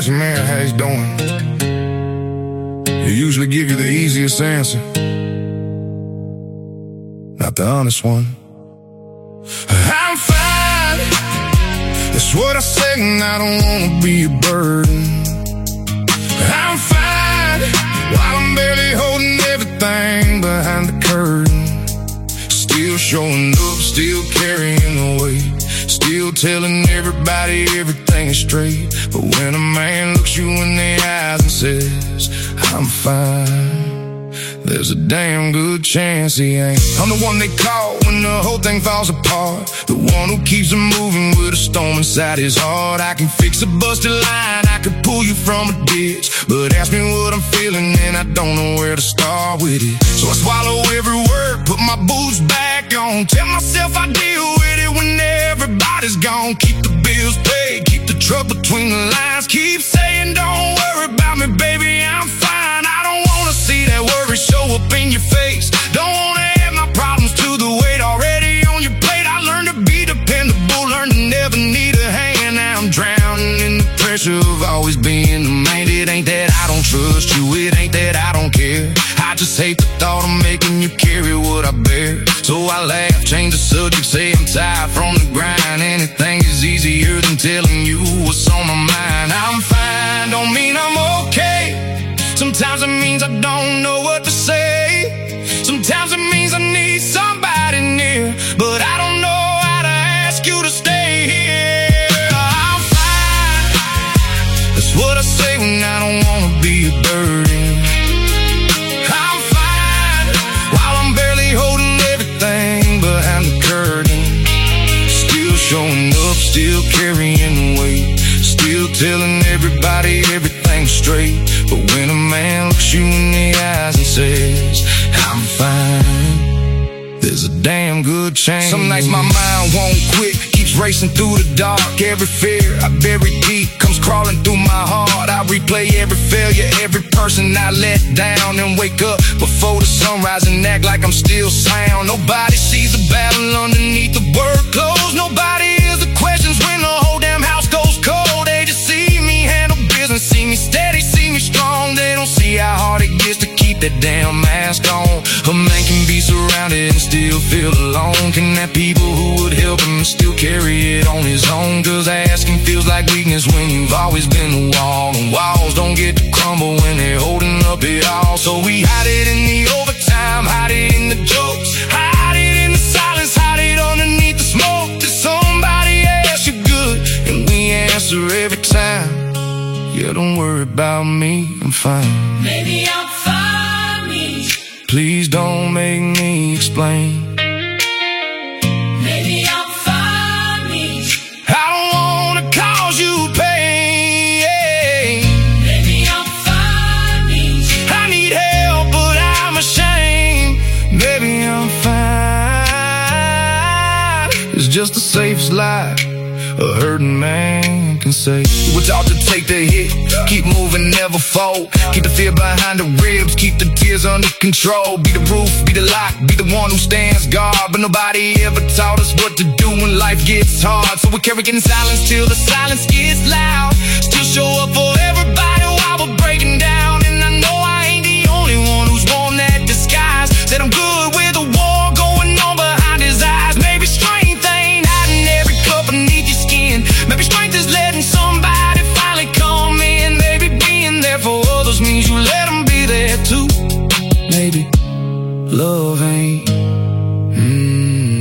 ask a man how he's doing, he usually give you the easiest answer, not the honest one. I'm fine, that's what I say, and I don't wanna be a burden. I'm fine, while I'm barely holding everything behind the curtain. Still showing up, still carrying the weight, still telling everybody everything is straight. But when a man looks you in the eyes and says, I'm fine, there's a damn good chance he ain't. I'm the one they call when the whole thing falls apart, the one who keeps them moving with a storm inside his heart. I can fix a busted line, I can pull you from a ditch, but ask me what I'm feeling and I don't know where to start with it. So I swallow every word, put my boots back on, tell myself I deal with it when everybody's gone. Keep the bills paid, keep the truck between the lines, keep saying don't worry about me, baby, I'm fine. I don't wanna see that worry show up in your face, don't wanna add my problems to the weight already on your plate. I learned to be dependable, learned to never need a hand. Now I'm drowning in the pressure of always being the man. It ain't that I don't trust you, it ain't that I don't care, I just hate the thought of making you carry what I bear. So I laugh, change the subject, say I'm tired from the grind. Anything is easier than telling you what's on my mind. I'm fine, don't mean I'm okay, sometimes it means I don't know what to say, sometimes it means I need somebody near, but I don't know how to ask you to stay here. I'm fine, that's what I say when I don't wanna be a burden. I'm fine, while I'm barely holding everything behind the curtain. Still showing up, still carrying the weight, still telling everybody everything's straight. But when a man looks you in the eyes and says, I'm fine, there's a damn good chance. Some nights my mind won't quit, keeps racing through the dark. Every fear I bury deep comes crawling through my heart. I replay every failure, every person I let down, and wake up before the sunrise and act like I'm still sound. Nobody sees the battle underneath the work clothes, nobody hears the questions when the whole damn house goes cold. They just see me handle business, see me steady, see me strong. They don't see how hard it gets to keep that damn mask on. A man can be surrounded and still feel alone, can have people who would help him still carry it on his own. Cause asking feels like weakness when you've always been the wall, and walls don't get to crumble when they're holding up it all. So we hide it in the overtime, hide it in the jokes, hide it in the silence, hide it underneath the smoke. Did somebody ask you good? And we answer every time, yeah, don't worry about me, I'm fine. Maybe I'm fine, me. Please don't make me explain. Maybe I'm fine, me. I don't wanna cause you pain. Maybe I'm fine, me. I need help, but I'm ashamed. Maybe I'm fine. It's just the safest lie a hurting man can say. We're taught to take the hit, keep moving, never fold. Keep the fear behind the ribs, keep the tears under control. Be the roof, be the lock, be the one who stands guard. But nobody ever taught us what to do when life gets hard. So we carry in silence till the silence gets loud. Still show up for everybody while we're breaking down. And I know I ain't the only one who's worn that disguise. Said I'm good with a war going on behind his eyes. Maybe strength ain't hiding every cup beneath your skin. Maybe strength is letting somebody finally come in. Maybe being there for others means you let them be there too. Maybe love ain't